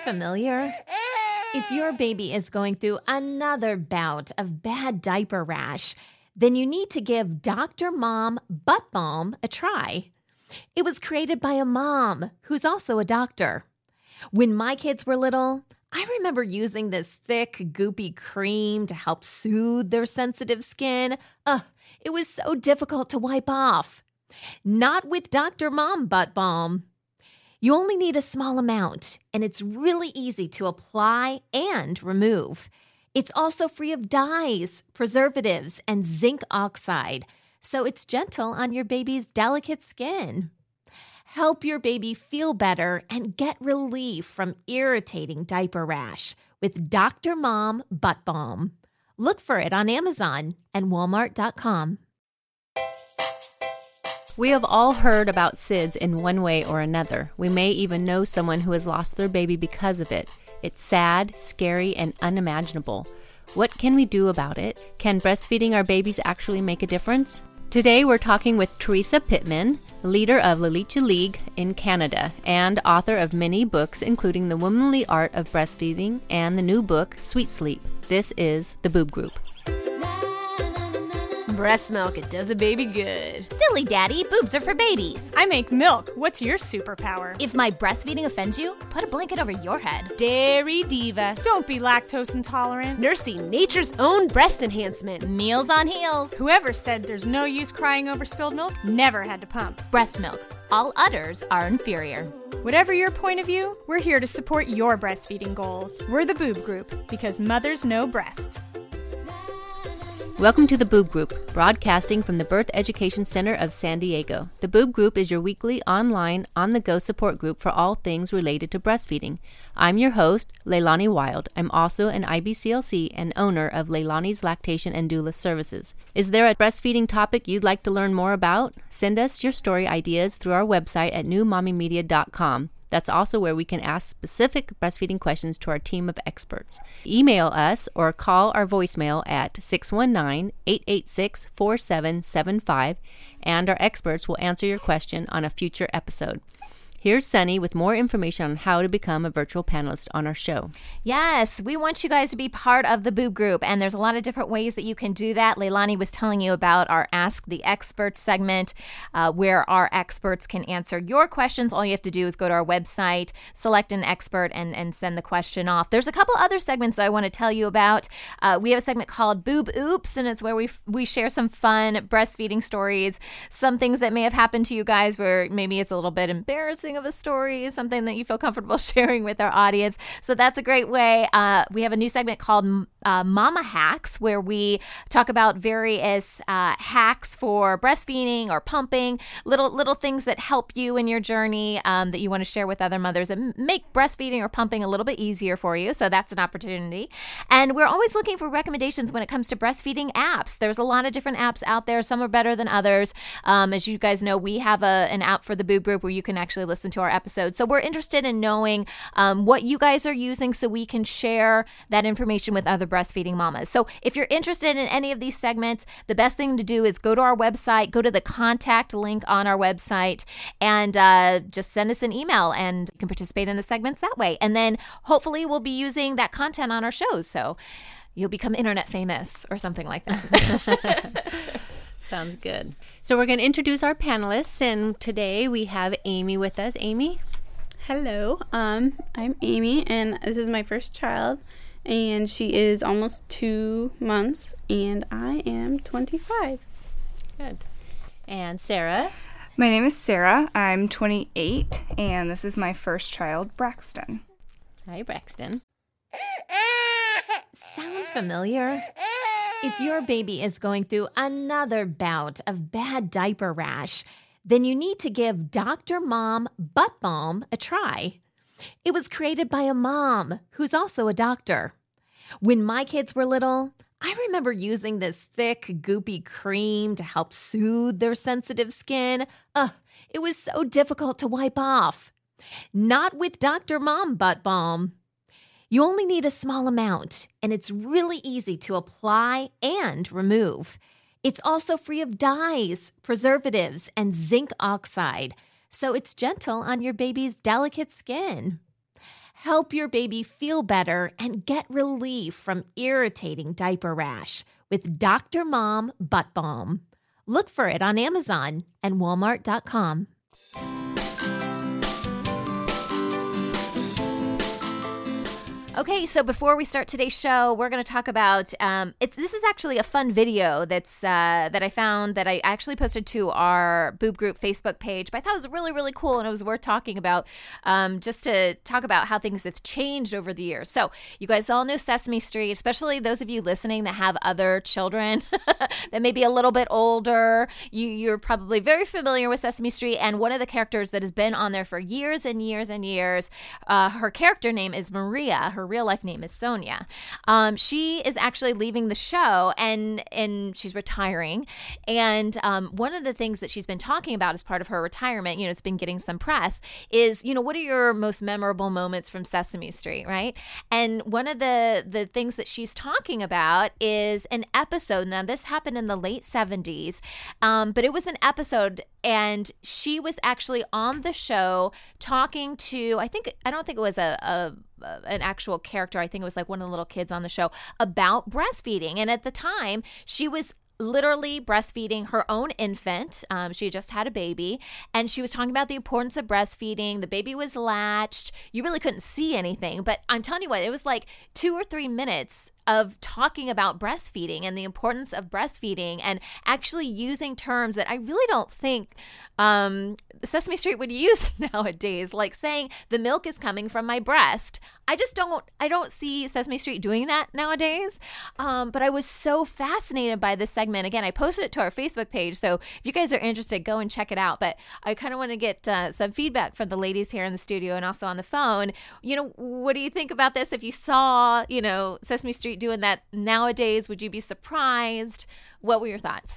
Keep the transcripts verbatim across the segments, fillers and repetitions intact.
familiar? If your baby is going through another bout of bad diaper rash, then you need to give Doctor Mom Butt Balm a try. It was created by a mom who's also a doctor. When my kids were little, I remember using this thick, goopy cream to help soothe their sensitive skin. Ugh, it was so difficult to wipe off. Not with Doctor Mom Butt Balm. You only need a small amount, and it's really easy to apply and remove. It's also free of dyes, preservatives, and zinc oxide, so it's gentle on your baby's delicate skin. Help your baby feel better and get relief from irritating diaper rash with Doctor Mom Butt Balm. Look for it on Amazon and Walmart dot com. We have all heard about S I D S in one way or another. We may even know someone who has lost their baby because of it. It's sad, scary, and unimaginable. What can we do about it? Can breastfeeding our babies actually make a difference? Today we're talking with Teresa Pittman, leader of Lalicha League in Canada and author of many books, including The Womanly Art of Breastfeeding and the new book, Sweet Sleep. This is The Boob Group. Breast milk, it does a baby good. Silly daddy, boobs are for babies. I make milk. What's your superpower? If my breastfeeding offends you, put a blanket over your head. Dairy diva. Don't be lactose intolerant. Nursing nature's own breast enhancement. Meals on heels. Whoever said there's no use crying over spilled milk never had to pump. Breast milk. All udders are inferior. Whatever your point of view, we're here to support your breastfeeding goals. We're the Boob Group, because mothers know breast. Welcome to the Boob Group, broadcasting from the Birth Education Center of San Diego. The Boob Group is your weekly online, on-the-go support group for all things related to breastfeeding. I'm your host, Leilani Wild. I'm also an I B C L C and owner of Leilani's Lactation and Doula Services. Is there a breastfeeding topic you'd like to learn more about? Send us your story ideas through our website at new mommy media dot com. That's also where we can ask specific breastfeeding questions to our team of experts. Email us or call our voicemail at six one nine, eight eight six, four seven seven five, and our experts will answer your question on a future episode. Here's Sunny with more information on how to become a virtual panelist on our show. Yes, we want you guys to be part of the Boob Group, and there's a lot of different ways that you can do that. Leilani was telling you about our Ask the Experts segment, uh, where our experts can answer your questions. All you have to do is go to our website, select an expert, and, and send the question off. There's a couple other segments that I want to tell you about. Uh, we have a segment called Boob Oops, and it's where we we share some fun breastfeeding stories, some things that may have happened to you guys where maybe it's a little bit embarrassing of a story, something that you feel comfortable sharing with our audience. So that's a great way. Uh, we have a new segment called uh, Mama Hacks, where we talk about various uh, hacks for breastfeeding or pumping, little little things that help you in your journey um, that you want to share with other mothers and make breastfeeding or pumping a little bit easier for you. So that's an opportunity. And we're always looking for recommendations when it comes to breastfeeding apps. There's a lot of different apps out there. Some are better than others. Um, as you guys know, we have a, an app for the Boob Group where you can actually listen to our episodes. So we're interested in knowing um, what you guys are using so we can share that information with other breastfeeding mamas. So if you're interested in any of these segments, the best thing to do is go to our website, go to the contact link on our website, and uh, just send us an email, and you can participate in the segments that way. And then hopefully we'll be using that content on our shows. So you'll become internet famous or something like that. Sounds good. So we're going to introduce our panelists, and today we have Amy with us. Amy? Hello. Um, I'm Amy, and this is my first child, and she is almost two months, and I am twenty-five. Good. And Sarah? My name is Sarah. I'm twenty-eight, and this is my first child, Braxton. Hi, Braxton. Sound familiar? If your baby is going through another bout of bad diaper rash, then you need to give Doctor Mom Butt Balm a try. It was created by a mom who's also a doctor. When my kids were little, I remember using this thick, goopy cream to help soothe their sensitive skin. Ugh, it was so difficult to wipe off. Not with Doctor Mom Butt Balm. You only need a small amount, and it's really easy to apply and remove. It's also free of dyes, preservatives, and zinc oxide, so it's gentle on your baby's delicate skin. Help your baby feel better and get relief from irritating diaper rash with Doctor Mom Butt Balm. Look for it on Amazon and Walmart dot com. Okay, so before we start today's show, we're going to talk about um, it's. This is actually a fun video that's uh, that I found that I actually posted to our Boob Group Facebook page. But I thought it was really, really cool, and it was worth talking about, um, just to talk about how things have changed over the years. So you guys all know Sesame Street, especially those of you listening that have other children that may be a little bit older. You, you're probably very familiar with Sesame Street, and one of the characters that has been on there for years and years and years, uh, her character name is Maria. Her real life name is Sonia. Um, she is actually leaving the show and and she's retiring. And um, one of the things that she's been talking about as part of her retirement, you know, it's been getting some press, is, you know, what are your most memorable moments from Sesame Street, right? And one of the, the things that she's talking about is an episode. Now, this happened in the late seventies, um, but it was an episode, and she was actually on the show talking to, I think, I don't think it was a, a an actual character. I think it was like one of the little kids on the show about breastfeeding. And at the time, she was literally breastfeeding her own infant. Um, she had just had a baby, and she was talking about the importance of breastfeeding. The baby was latched. You really couldn't see anything, but I'm telling you what, it was like two or three minutes of talking about breastfeeding and the importance of breastfeeding, and actually using terms that I really don't think um, Sesame Street would use nowadays, like saying the milk is coming from my breast. I just don't, I don't see Sesame Street doing that nowadays. Um, but I was so fascinated by this segment. Again, I posted it to our Facebook page, so if you guys are interested, go and check it out. But I kind of want to get uh, some feedback from the ladies here in the studio and also on the phone. You know, what do you think about this? If you saw, you know, Sesame Street doing that nowadays, would you be surprised? What were your thoughts?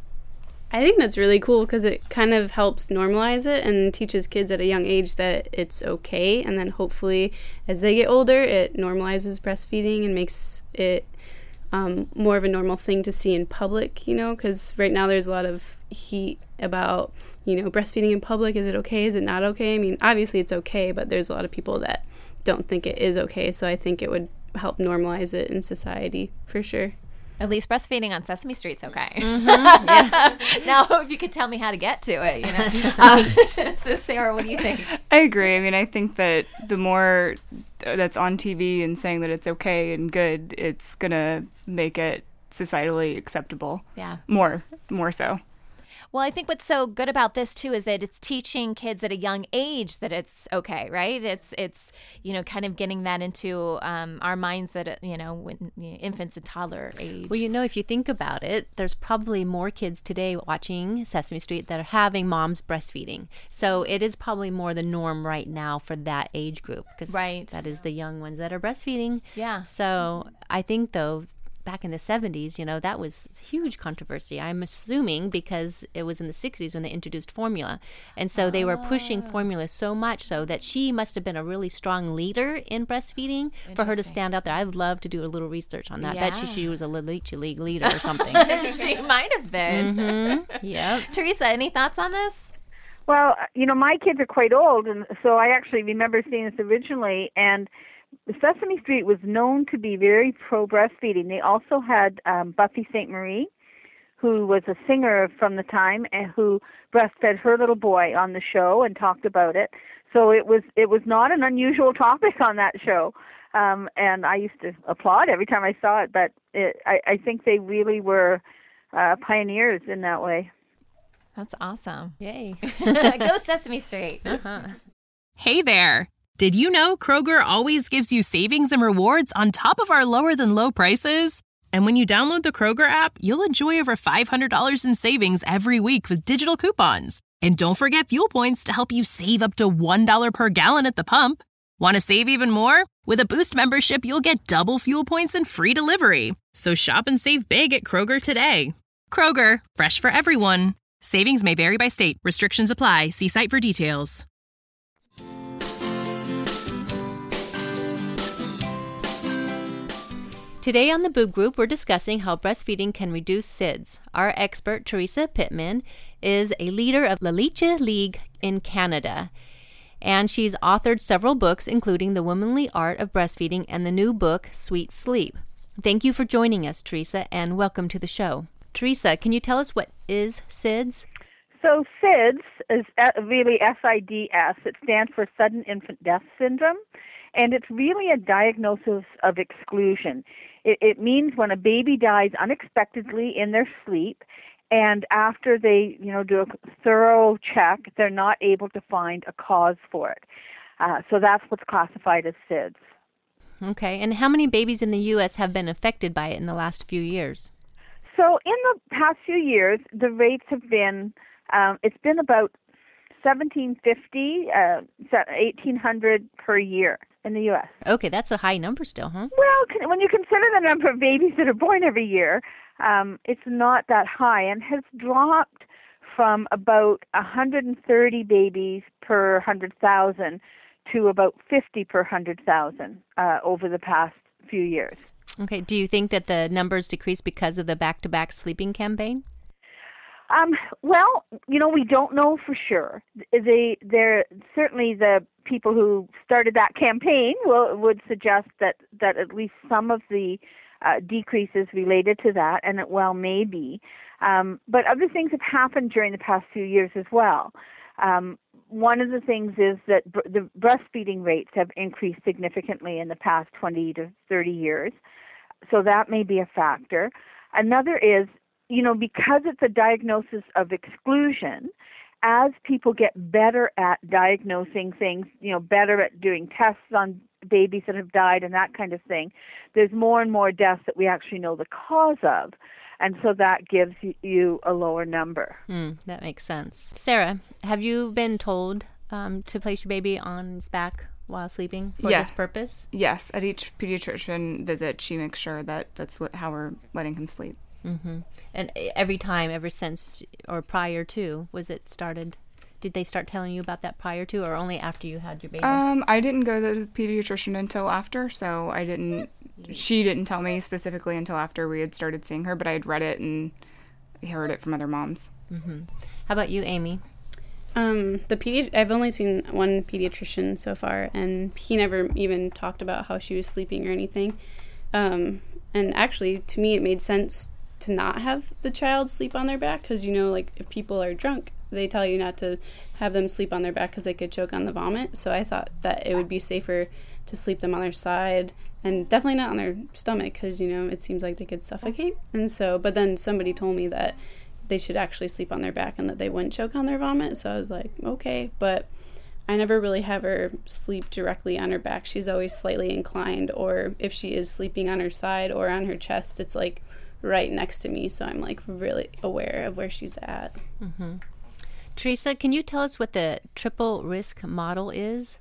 I think that's really cool because it kind of helps normalize it and teaches kids at a young age that it's okay. And then hopefully as they get older, it normalizes breastfeeding and makes it um, more of a normal thing to see in public, you know, because right now there's a lot of heat about, you know, breastfeeding in public. Is it okay? Is it not okay? I mean, obviously it's okay, but there's a lot of people that don't think it is okay. So I think it would help normalize it in society for sure. At least breastfeeding on Sesame Street's okay. Mm-hmm. Yeah. Now, if you could tell me how to get to it, you know. Um, so, Sarah, what do you think? I agree. I mean, I think that the more that's on T V and saying that it's okay and good, it's going to make it societally acceptable. Yeah. More, more so. Well, I think what's so good about this too is that it's teaching kids at a young age that it's okay, right? It's it's you know kind of getting that into um, our minds that you know when you know, infants and toddler age. Well, you know, if you think about it, there's probably more kids today watching Sesame Street that are having moms breastfeeding. So it is probably more the norm right now for that age group, because right. that is the young ones that are breastfeeding. Yeah. So I think though, back in the seventies, you know, that was huge controversy. I'm assuming because it was in the sixties when they introduced formula. And so they were pushing formula so much so that she must have been a really strong leader in breastfeeding for her to stand out there. I'd love to do a little research on that. Yeah. Bet you she was a Leche League leader or something. She might have been. Mm-hmm. Yeah. Teresa, any thoughts on this? Well, you know, my kids are quite old, and so I actually remember seeing this originally, and Sesame Street was known to be very pro-breastfeeding. They also had um, Buffy Sainte Marie, who was a singer from the time and who breastfed her little boy on the show and talked about it. So it was it was not an unusual topic on that show. Um, and I used to applaud every time I saw it, but it, I, I think they really were uh, pioneers in that way. That's awesome. Yay. Go Sesame Street. Uh-huh. Hey there. Did you know Kroger always gives you savings and rewards on top of our lower than low prices? And when you download the Kroger app, you'll enjoy over five hundred dollars in savings every week with digital coupons. And don't forget fuel points to help you save up to one dollar per gallon at the pump. Want to save even more? With a Boost membership, you'll get double fuel points and free delivery. So shop and save big at Kroger today. Kroger, fresh for everyone. Savings may vary by state. Restrictions apply. See site for details. Today on the Boob Group, we're discussing how breastfeeding can reduce S I D S. Our expert, Teresa Pittman, is a leader of La Leche League in Canada. And she's authored several books, including The Womanly Art of Breastfeeding and the new book, Sweet Sleep. Thank you for joining us, Teresa, and welcome to the show. Teresa, can you tell us what is S I D S? So S I D S is really S I D S. It stands for Sudden Infant Death Syndrome, and it's really a diagnosis of exclusion. It, it means when a baby dies unexpectedly in their sleep, and after they, you know, do a thorough check, they're not able to find a cause for it. Uh, so that's what's classified as S I D S. Okay, and how many babies in the U S have been affected by it in the last few years? So in the past few years, the rates have been, um, it's been about seventeen fifty, uh, eighteen hundred per year in the U S. Okay, that's a high number still, huh? Well, when you consider the number of babies that are born every year, um, it's not that high and has dropped from about one hundred thirty babies per one hundred thousand to about fifty per one hundred thousand uh, over the past few years. Okay, do you think that the numbers decreased because of the back-to-back sleeping campaign? Um, well, you know, we don't know for sure. They, they're certainly the people who started that campaign will, would suggest that, that at least some of the uh, decreases related to that, and it well may be. Um, but other things have happened during the past few years as well. Um, one of the things is that br- the breastfeeding rates have increased significantly in the past twenty to thirty years. So that may be a factor. Another is, you know, because it's a diagnosis of exclusion, as people get better at diagnosing things, you know, better at doing tests on babies that have died and that kind of thing, there's more and more deaths that we actually know the cause of. And so that gives you a lower number. Mm, that makes sense. Sarah, have you been told um, to place your baby on its back while sleeping for Yeah. this purpose? Yes, at each pediatrician visit, she makes sure that that's what how we're letting him sleep. Mm-hmm. And every time, ever since or prior to, was it started? Did they start telling you about that prior to, or only after you had your baby? Um, I didn't go to the pediatrician until after, so I didn't. She didn't tell me specifically until after we had started seeing her, but I had read it and heard it from other moms. Mm-hmm. How about you, Amy? Um, the pedi- I've only seen one pediatrician so far, and he never even talked about how she was sleeping or anything. Um, and actually, to me, it made sense to not have the child sleep on their back, because, you know, like, if people are drunk, they tell you not to have them sleep on their back because they could choke on the vomit. So I thought that it would be safer to sleep them on their side, and definitely not on their stomach, because, you know, it seems like they could suffocate. And so, but then somebody told me that they should actually sleep on their back and that they wouldn't choke on their vomit. So I was like, okay, but I never really have her sleep directly on her back. She's always slightly inclined, or if she is sleeping on her side or on her chest, it's like right next to me. So I'm like really aware of where she's at. Mm-hmm. Teresa, can you tell us what the triple risk model is?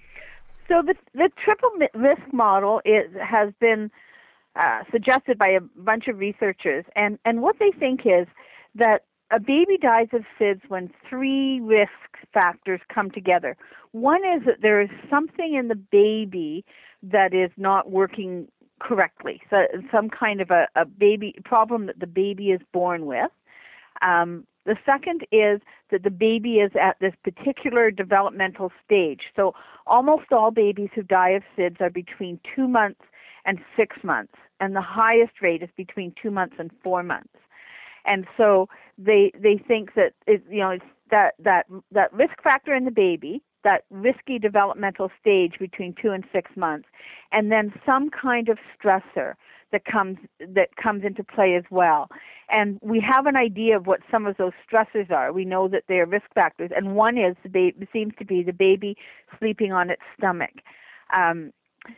So the the triple risk model is, has been uh, suggested by a bunch of researchers, and, and what they think is that a baby dies of S I D S when three risk factors come together. One is that there is something in the baby that is not working correctly, so some kind of a, a baby problem that the baby is born with. Um, the second is that the baby is at this particular developmental stage. So almost all babies who die of S I D S are between two months and six months, and the highest rate is between two months and four months. And so they they think that it, you know it's that that that risk factor in the baby, that risky developmental stage between two and six months, and then some kind of stressor that comes that comes into play as well. And we have an idea of what some of those stressors are. We know that they are risk factors, and one is the baby seems to be the baby sleeping on its stomach. Um,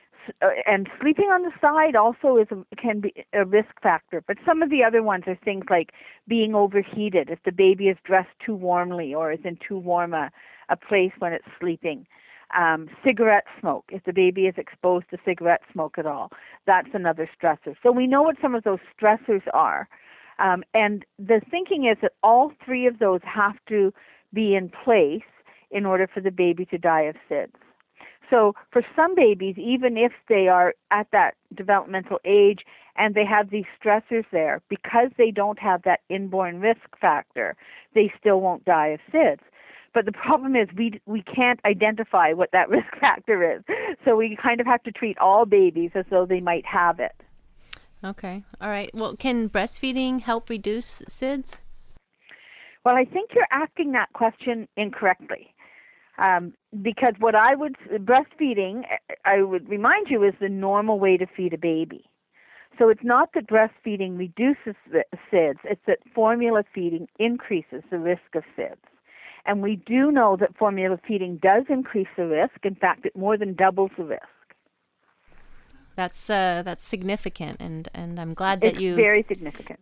and sleeping on the side also is a, can be a risk factor. But some of the other ones are things like being overheated, if the baby is dressed too warmly or is in too warm a, a place when it's sleeping. Um, cigarette smoke, if the baby is exposed to cigarette smoke at all, that's another stressor. So we know what some of those stressors are. Um, and the thinking is that all three of those have to be in place in order for the baby to die of S I D S. So for some babies, even if they are at that developmental age and they have these stressors there, because they don't have that inborn risk factor, they still won't die of S I D S. But the problem is we we can't identify what that risk factor is. So we kind of have to treat all babies as though they might have it. Okay. All right. Well, can breastfeeding help reduce S I D S? Well, I think you're asking that question incorrectly. Um, because what I would, breastfeeding, I would remind you, is the normal way to feed a baby. So it's not that breastfeeding reduces S I D S, it's that formula feeding increases the risk of S I D S. And we do know that formula feeding does increase the risk. In fact, it more than doubles the risk. That's uh, that's significant, and, and I'm glad that it's you... It's very significant.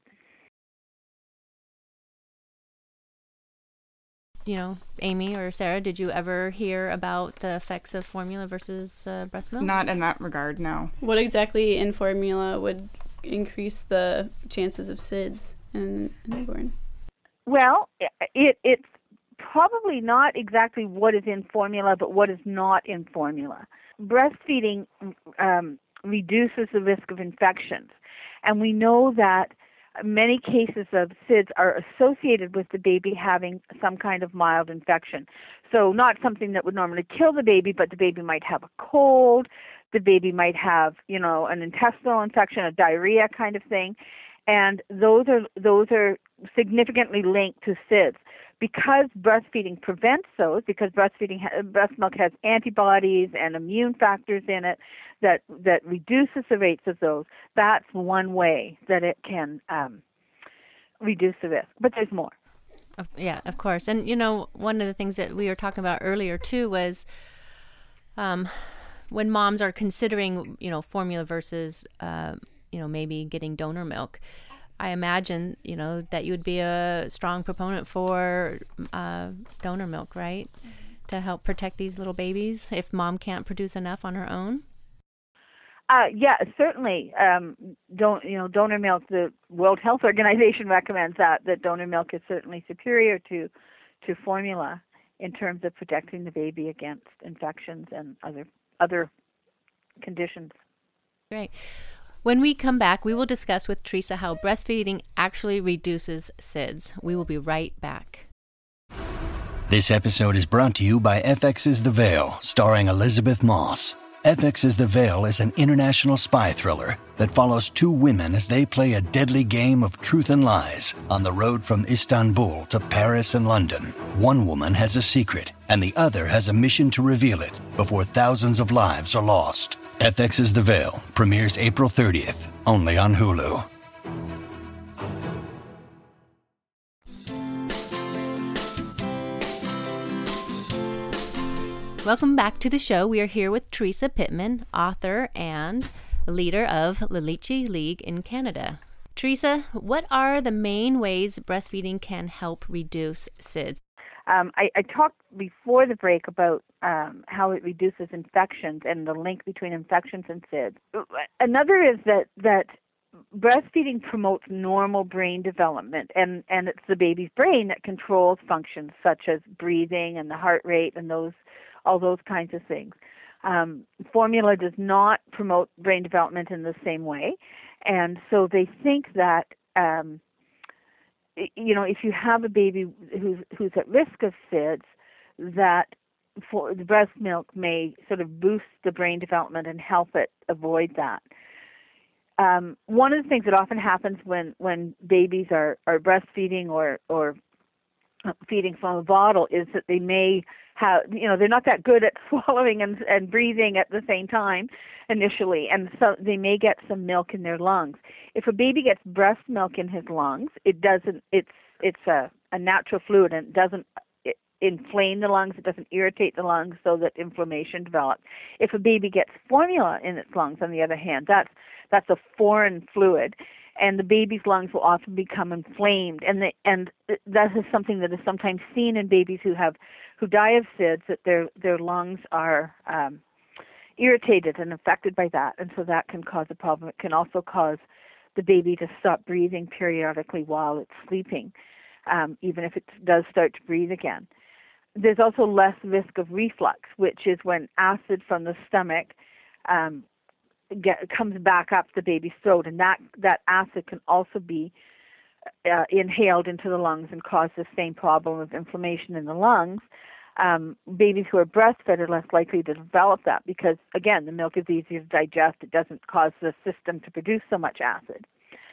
You know, Amy or Sarah, did you ever hear about the effects of formula versus uh, breast milk? Not in that regard, no. What exactly in formula would increase the chances of S I D S in a newborn? Well, it it's probably not exactly what is in formula, but what is not in formula. Breastfeeding um, reduces the risk of infections, and we know that many cases of S I D S are associated with the baby having some kind of mild infection. So not something that would normally kill the baby, but the baby might have a cold, the baby might have, you know, an intestinal infection, a diarrhea kind of thing. And those are those are significantly linked to S I D S. Because breastfeeding prevents those, because breastfeeding ha- breast milk has antibodies and immune factors in it that that reduces the rates of those, that's one way that it can um, reduce the risk. But there's more. Yeah, of course. And, you know, one of the things that we were talking about earlier, too, was um, when moms are considering, you know, formula versus, uh, you know, maybe getting donor milk, I imagine, you know, that you would be a strong proponent for uh, donor milk, right? To help protect these little babies if mom can't produce enough on her own? Uh, yeah, certainly. Um, don't you know? Donor milk. The World Health Organization recommends that that donor milk is certainly superior to to formula in terms of protecting the baby against infections and other other conditions. Great. When we come back, we will discuss with Teresa how breastfeeding actually reduces S I D S. We will be right back. This episode is brought to you by F X's The Veil, starring Elizabeth Moss. F X's The Veil is an international spy thriller that follows two women as they play a deadly game of truth and lies on the road from Istanbul to Paris and London. One woman has a secret, and the other has a mission to reveal it before thousands of lives are lost. F X's The Veil premieres April thirtieth, only on Hulu. Welcome back to the show. We are here with Teresa Pittman, author and leader of La Leche League in Canada. Teresa, what are the main ways breastfeeding can help reduce S I D S? Um, I, I talked before the break about um, how it reduces infections and the link between infections and S I D S. Another is that, that breastfeeding promotes normal brain development, and, and it's the baby's brain that controls functions such as breathing and the heart rate and those all those kinds of things. Um, formula does not promote brain development in the same way, and so they think that um, you know, if you have a baby who's who's at risk of S I D S, that for the breast milk may sort of boost the brain development and help it avoid that. Um, one of the things that often happens when, when babies are, are breastfeeding or or feeding from a bottle is that they may have, you know, they're not that good at swallowing and, and breathing at the same time initially, and so they may get some milk in their lungs. If a baby gets breast milk in his lungs, it doesn't, it's it's a, a natural fluid, and it doesn't it inflame the lungs, it doesn't irritate the lungs so that inflammation develops. If a baby gets formula in its lungs, on the other hand, that's that's a foreign fluid, and the baby's lungs will often become inflamed, and the, and that is something that is sometimes seen in babies who have who die of S I D S, that their their lungs are um, irritated and affected by that, and so that can cause a problem. It can also cause the baby to stop breathing periodically while it's sleeping, um, even if it does start to breathe again. There's also less risk of reflux, which is when acid from the stomach um, Get, comes back up the baby's throat, and that, that acid can also be uh, inhaled into the lungs and cause the same problem of inflammation in the lungs. Um, babies who are breastfed are less likely to develop that because, again, the milk is easier to digest. It doesn't cause the system to produce so much acid.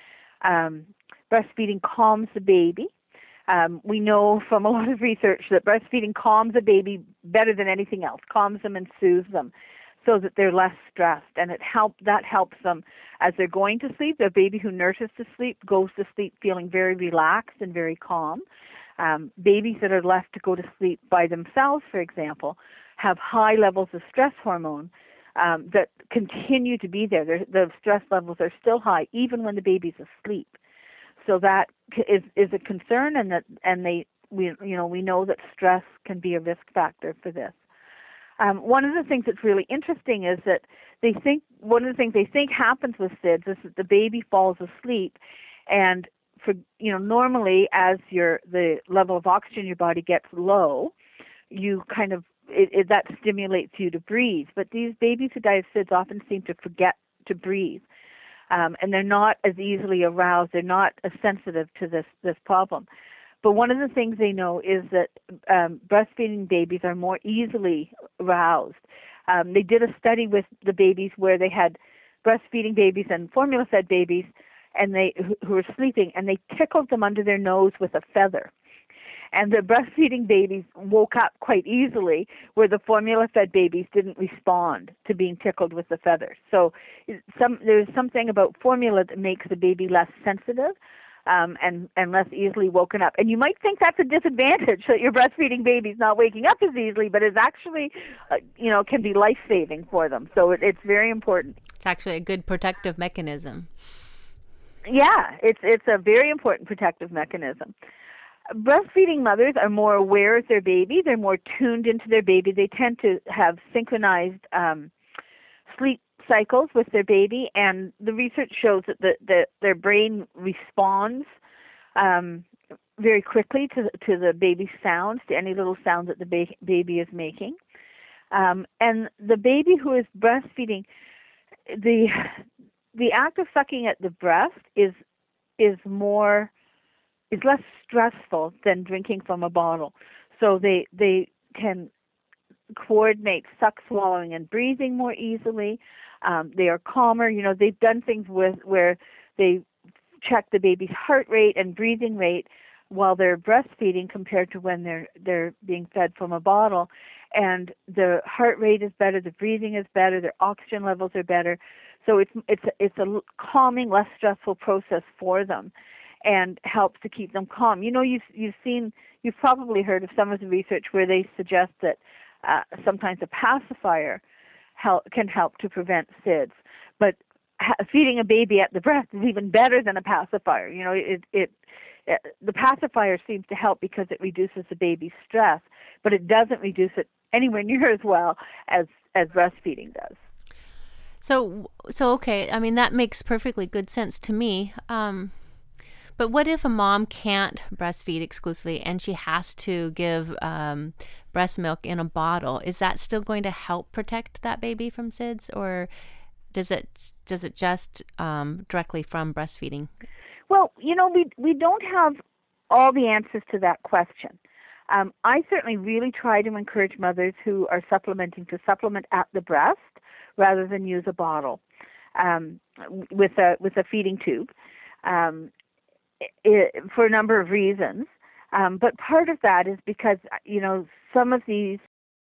Um, breastfeeding calms the baby. Um, we know from a lot of research that breastfeeding calms a baby better than anything else, calms them and soothes them so that they're less stressed. And it help, that helps them as they're going to sleep. The baby who nurses to sleep goes to sleep feeling very relaxed and very calm. Um, babies that are left to go to sleep by themselves, for example, have high levels of stress hormone um, that continue to be there. They're, the stress levels are still high even when the baby's asleep. So that is is a concern, and that and they we you know we know that stress can be a risk factor for this. Um, one of the things that's really interesting is that they think one of the things they think happens with S I D S is that the baby falls asleep, and for you know normally as your the level of oxygen in your body gets low, you kind of it, it, that stimulates you to breathe. But these babies who die of S I D S often seem to forget to breathe. Um, and they're not as easily aroused. They're not as sensitive to this, this problem. But one of the things they know is that um, breastfeeding babies are more easily aroused. Um, they did a study with the babies where they had breastfeeding babies and formula-fed babies, and they who, who were sleeping, and they tickled them under their nose with a feather. And the breastfeeding babies woke up quite easily, where the formula-fed babies didn't respond to being tickled with the feathers. So some, there's something about formula that makes the baby less sensitive um, and, and less easily woken up. And you might think that's a disadvantage, that your breastfeeding baby's not waking up as easily, but it's actually, uh, you know, can be life-saving for them. So it, it's very important. It's actually a good protective mechanism. Yeah, it's it's a very important protective mechanism. Breastfeeding mothers are more aware of their baby. They're more tuned into their baby. They tend to have synchronized um, sleep cycles with their baby, and the research shows that the, the, their brain responds um, very quickly to, to the baby's sounds, to any little sound that the ba- baby is making. Um, and the baby who is breastfeeding, the the act of sucking at the breast is is more is less stressful than drinking from a bottle. So they they can coordinate suck, swallowing, and breathing more easily. Um, they are calmer. You know, they've done things with where they check the baby's heart rate and breathing rate while they're breastfeeding compared to when they're they're being fed from a bottle. And the heart rate is better, the breathing is better, their oxygen levels are better. So it's it's it's a calming, less stressful process for them, and helps to keep them calm. You know, you've you've seen, you've probably heard of some of the research where they suggest that uh, sometimes a pacifier help, can help to prevent S I D S, but ha- feeding a baby at the breast is even better than a pacifier. You know, it it, it the pacifier seems to help because it reduces the baby's stress, but it doesn't reduce it anywhere near as well as as breastfeeding does. So so okay, I mean that makes perfectly good sense to me. Um, But what if a mom can't breastfeed exclusively and she has to give um, breast milk in a bottle? Is that still going to help protect that baby from S I D S, or does it does it just um, directly from breastfeeding? Well, you know, we we don't have all the answers to that question. Um, I certainly really try to encourage mothers who are supplementing to supplement at the breast rather than use a bottle um, with a with a feeding tube. Um, It, for a number of reasons, um, but part of that is because, you know, some of these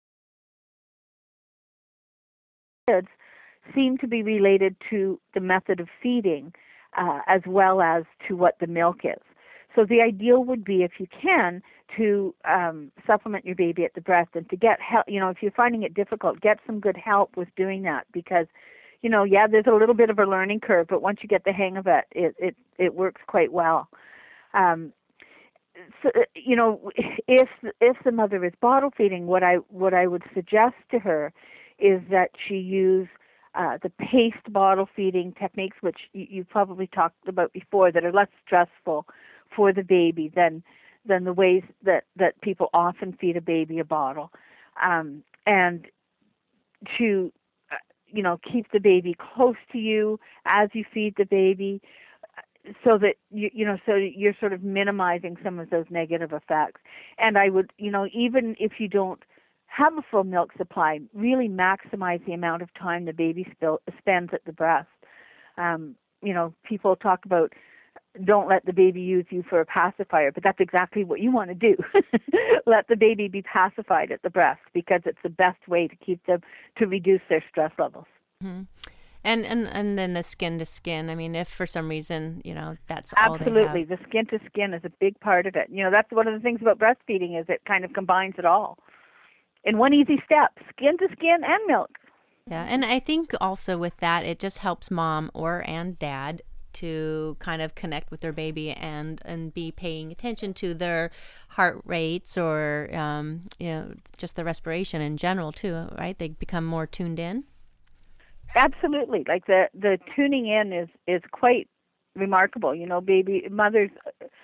kids seem to be related to the method of feeding uh, as well as to what the milk is. So the ideal would be, if you can, to um, supplement your baby at the breast and to get help. You know, if you're finding it difficult, get some good help with doing that, because you know, yeah, there's a little bit of a learning curve, but once you get the hang of it, it it, it works quite well. Um, so, you know, if if the mother is bottle feeding, what I what I would suggest to her is that she use uh, the paced bottle feeding techniques, which you, you probably talked about before, that are less stressful for the baby than than the ways that, that people often feed a baby a bottle, um, and to you know, keep the baby close to you as you feed the baby. so that you you know so you're sort of minimizing some of those negative effects. And I would, you know, even if you don't have a full milk supply, really maximize the amount of time the baby spill, spends at the breast. Um, you know, people talk about don't let the baby use you for a pacifier, but that's exactly what you want to do. Let the baby be pacified at the breast, because it's the best way to keep them, to reduce their stress levels. Mm-hmm. And, and and then the skin to skin. I mean, if for some reason, you know, that's all Absolutely. They have. The skin to skin is a big part of it. You know, that's one of the things about breastfeeding, is it kind of combines it all in one easy step, skin to skin and milk. Yeah, and I think also with that, it just helps mom or and dad to kind of connect with their baby and, and be paying attention to their heart rates or, um, you know, just the respiration in general too, right? They become more tuned in. Absolutely. Like the, the tuning in is, is quite remarkable. You know, baby mothers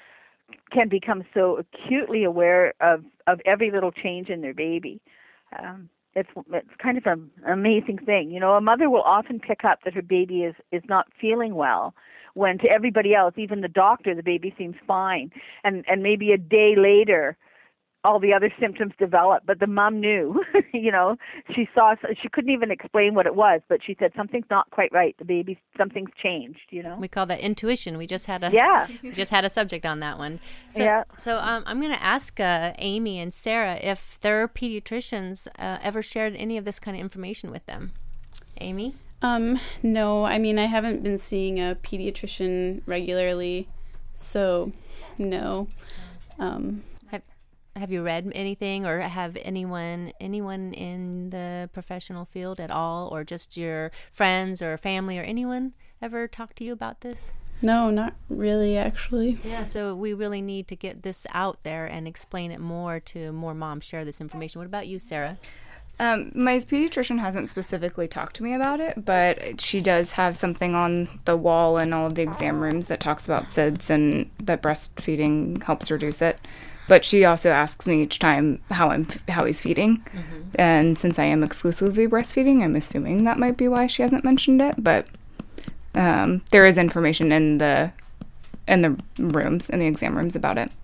can become so acutely aware of, of every little change in their baby. Um, it's it's kind of an amazing thing. You know, a mother will often pick up that her baby is, is not feeling well, when to everybody else, even the doctor, the baby seems fine. And, and maybe a day later, all the other symptoms develop, but the mom knew. You know, she saw, she couldn't even explain what it was, but she said something's not quite right. The baby, something's changed. You know, we call that intuition. We just had a yeah, we just had a subject on that one. So, yeah. So um, I'm going to ask uh, Amy and Sarah if their pediatricians uh, ever shared any of this kind of information with them. Amy? Um, no, I mean, I haven't been seeing a pediatrician regularly, so no. Um, Have you read anything, or have anyone anyone in the professional field at all, or just your friends or family or anyone ever talk to you about this? No, not really, actually. Yeah, so we really need to get this out there and explain it more to more moms, share this information. What about you, Sarah? Um, my pediatrician hasn't specifically talked to me about it, but she does have something on the wall in all of the exam rooms that talks about S I D S and that breastfeeding helps reduce it. But she also asks me each time how I'm how he's feeding, mm-hmm. and since I am exclusively breastfeeding, I'm assuming that might be why she hasn't mentioned it. But um, there is information in the in the rooms, in the exam rooms about it.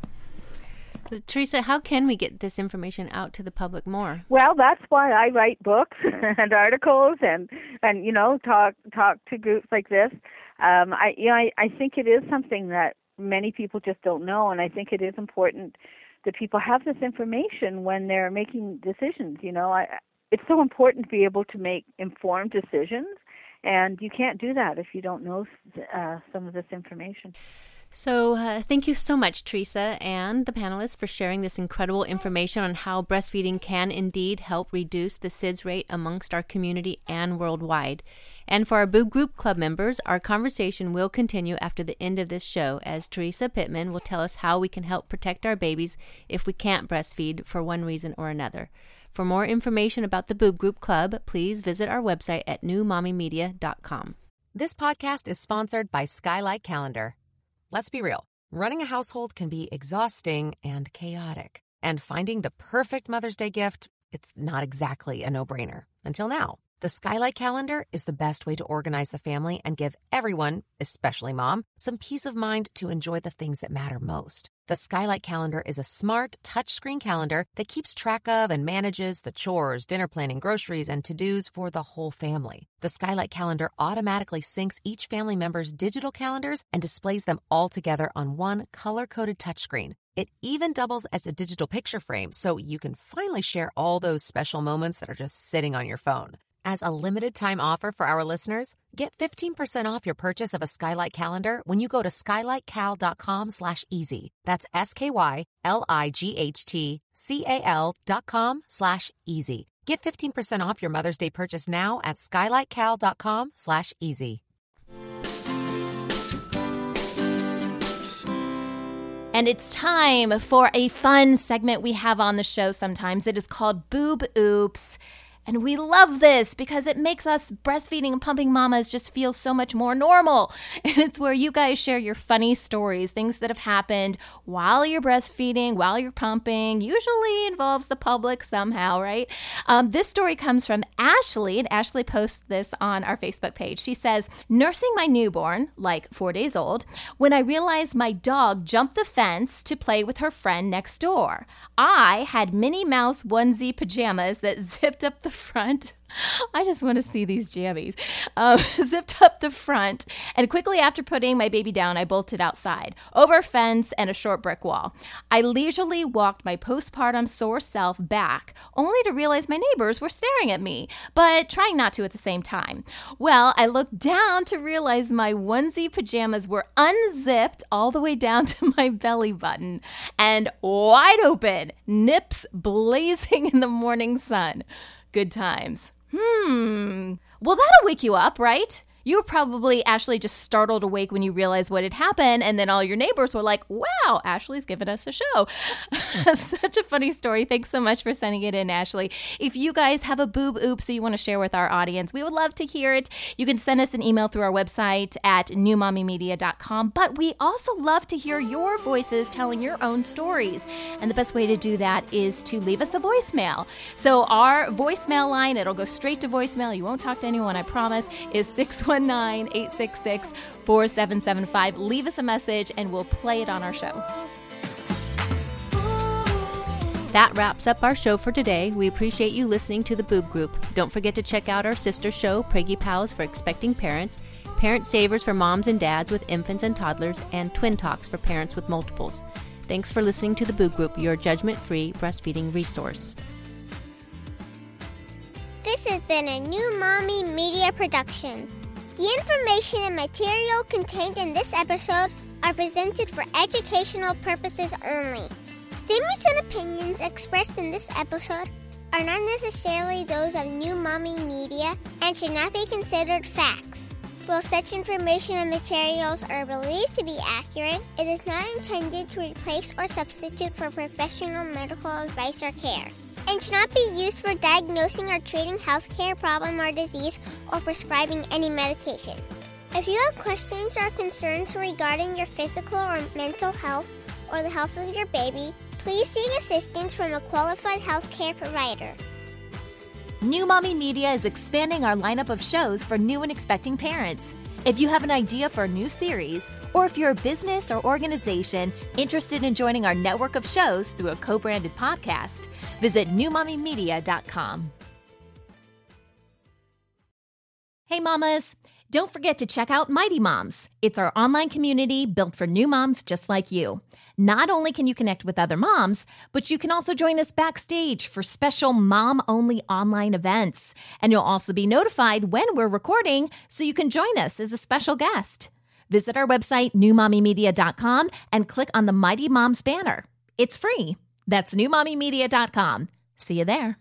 Teresa, how can we get this information out to the public more? Well, that's why I write books and articles, and, and you know talk talk to groups like this. Um, I you know I, I think it is something that many people just don't know, and I think it is important that people have this information when they're making decisions. You know, I, it's so important to be able to make informed decisions, and you can't do that if you don't know uh, some of this information. So uh, thank you so much, Teresa, and the panelists for sharing this incredible information on how breastfeeding can indeed help reduce the S I D S rate amongst our community and worldwide. And for our Boob Group Club members, our conversation will continue after the end of this show, as Teresa Pittman will tell us how we can help protect our babies if we can't breastfeed for one reason or another. For more information about the Boob Group Club, please visit our website at new mommy media dot com. This podcast is sponsored by Skylight Calendar. Let's be real. Running a household can be exhausting and chaotic. And finding the perfect Mother's Day gift, it's not exactly a no-brainer. Until now. The Skylight Calendar is the best way to organize the family and give everyone, especially mom, some peace of mind to enjoy the things that matter most. The Skylight Calendar is a smart, touchscreen calendar that keeps track of and manages the chores, dinner planning, groceries, and to-dos for the whole family. The Skylight Calendar automatically syncs each family member's digital calendars and displays them all together on one color-coded touchscreen. It even doubles as a digital picture frame, so you can finally share all those special moments that are just sitting on your phone. As a limited-time offer for our listeners, get fifteen percent off your purchase of a Skylight Calendar when you go to skylightcal.com slash easy. That's S-K-Y-L-I-G-H-T-C-A-L dot com slash easy. Get fifteen percent off your Mother's Day purchase now at skylightcal.com slash easy. And it's time for a fun segment we have on the show sometimes. It is called Boob Oops. And we love this because it makes us breastfeeding and pumping mamas just feel so much more normal. And it's where you guys share your funny stories, things that have happened while you're breastfeeding, while you're pumping, usually involves the public somehow, right? Um, this story comes from Ashley, and Ashley posts this on our Facebook page. She says, nursing my newborn, like four days old, when I realized my dog jumped the fence to play with her friend next door. I had Minnie Mouse onesie pajamas that zipped up the front. I just want to see these jammies. Um, zipped up the front, and quickly after putting my baby down, I bolted outside, over a fence and a short brick wall. I leisurely walked my postpartum sore self back, only to realize my neighbors were staring at me, but trying not to at the same time. Well, I looked down to realize my onesie pajamas were unzipped all the way down to my belly button and wide open, nips blazing in the morning sun. Good times. Hmm. Well, that'll wake you up, right? You were probably, Ashley, just startled awake when you realized what had happened, and then all your neighbors were like, wow, Ashley's given us a show. Such a funny story. Thanks so much for sending it in, Ashley. If you guys have a boob oops that you want to share with our audience, we would love to hear it. You can send us an email through our website at new mommy media dot com, but we also love to hear your voices telling your own stories. And the best way to do that is to leave us a voicemail. So our voicemail line, it'll go straight to voicemail. You won't talk to anyone, I promise, is six one nine, eight six six, four seven seven five. Leave us a message and we'll play it on our show. That wraps up our show for today. We appreciate you listening to the Boob Group. Don't forget to check out our sister show, Preggy Pals for expecting parents, Parent Savers for moms and dads with infants and toddlers, and Twin Talks for parents with multiples. Thanks for listening to the Boob Group, your judgment-free breastfeeding resource. This has been a New Mommy Media production. The information and material contained in this episode are presented for educational purposes only. Statements and opinions expressed in this episode are not necessarily those of New Mommy Media and should not be considered facts. While such information and materials are believed to be accurate, it is not intended to replace or substitute for professional medical advice or care, and should not be used for diagnosing or treating healthcare problem or disease or prescribing any medication. If you have questions or concerns regarding your physical or mental health or the health of your baby, please seek assistance from a qualified healthcare provider. New Mommy Media is expanding our lineup of shows for new and expecting parents. If you have an idea for a new series, or if you're a business or organization interested in joining our network of shows through a co-branded podcast, visit new mommy media dot com. Hey mamas, don't forget to check out Mighty Moms. It's our online community built for new moms just like you. Not only can you connect with other moms, but you can also join us backstage for special mom-only online events. And you'll also be notified when we're recording, so you can join us as a special guest. Visit our website, new mommy media dot com, and click on the Mighty Moms banner. It's free. That's new mommy media dot com. See you there.